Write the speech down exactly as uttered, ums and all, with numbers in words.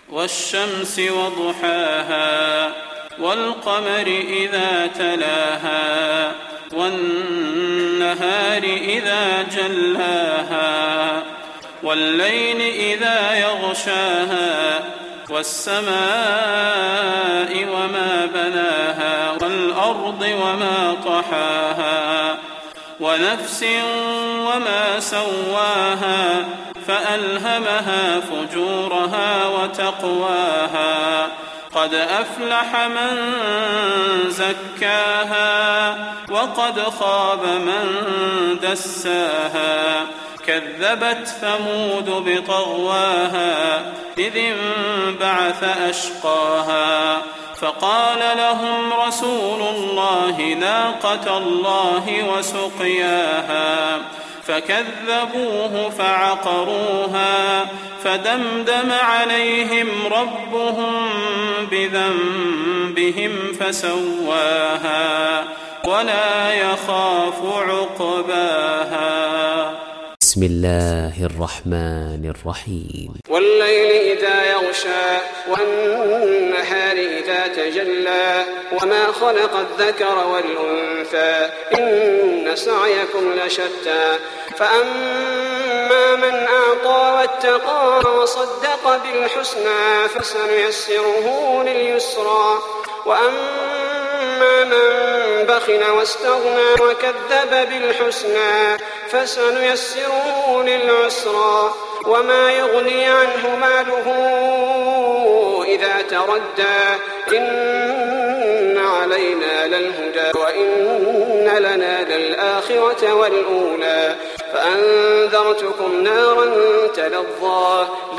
والشمس وضحاها والقمر إذا تلاها والنهار إذا جلاها والليل إذا يغشاها والسماء وما بناها والأرض وما طحاها ونفس وما سواها فألهمها فجورها وتقواها قد أفلح من زكاها وقد خاب من دساها كذبت ثمود بطغواها إذ انبعث أشقاها فقال لهم رسول الله ناقة الله وسقياها فكذبوه فعقروها فدمدم عليهم ربهم بذنبهم فسواها ولا يخاف عقباها. بسم الله الرحمن الرحيم. والليل إذا يغشى والنهار إذا تجلى وما خلق الذكر والأنثى إن سعيكم لشتى فأما من أعطى واتقى وصدق بالحسنى فسنيسره لليسرى وأما من بخل واستغنى وكذب بالحسنى فسنيسره للعسرى وما يغني عنه ماله إذا تردى إن علينا للهدى وإن لنا للآخرة والأولى فأنذرتكم نارا تلظى